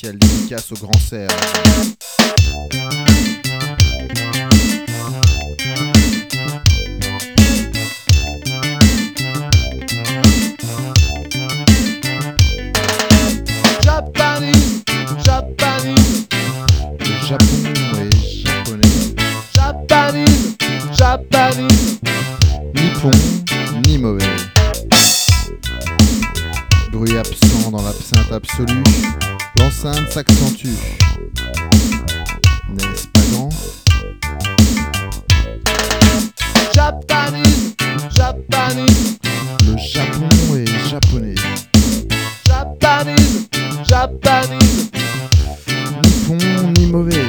spéciale dédicace au Grand Serge. Japanese, Japanese, Le Japon est japonais, Japanese, Japanese, ni bon ni mauvais. Bruit absent dans l'absinthe absolue, l'enceinte s'accentue. N'est-ce pas grand? Japanese, Japanese, Le Japon est japonais, Japanese, Japanese, ni bon ni mauvais.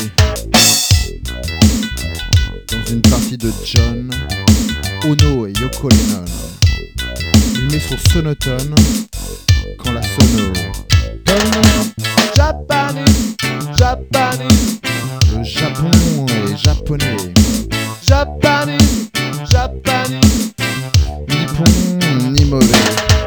Dans une partie de John, Ono et Yoko Lennon, il met son sonotone quand la sono tonne. Japanese, Japanese, Le Japon est japonais, Japanese, Japanese, ni bon ni mauvais.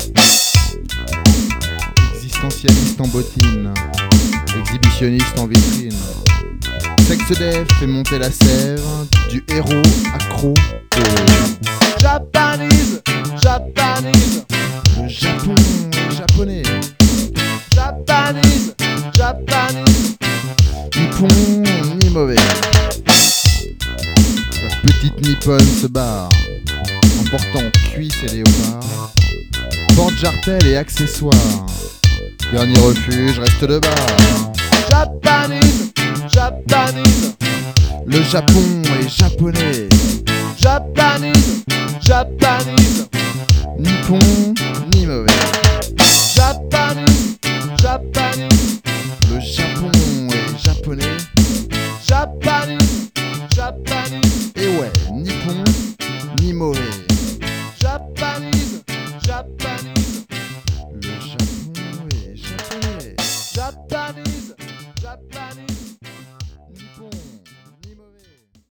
Existentialiste en bottine, exhibitionniste en vitrine. Sexe def fait monter la sève, du héros accro au... Japanese, Japanese, Le Japon est japonais, Japanese, Japanese, ni bon ni mauvais. La petite nippone se barre, en portant cuisses et léopards, porte-jartelle et accessoires. Dernier refuge, reste de bar. Japanese, Japanese, Le Japon est japonais, Japanese, Japanese, ni bon ni mauvais. Japanese, Japanese, Le Japon est japonais, Japanese, Japanese, et ouais, ni bon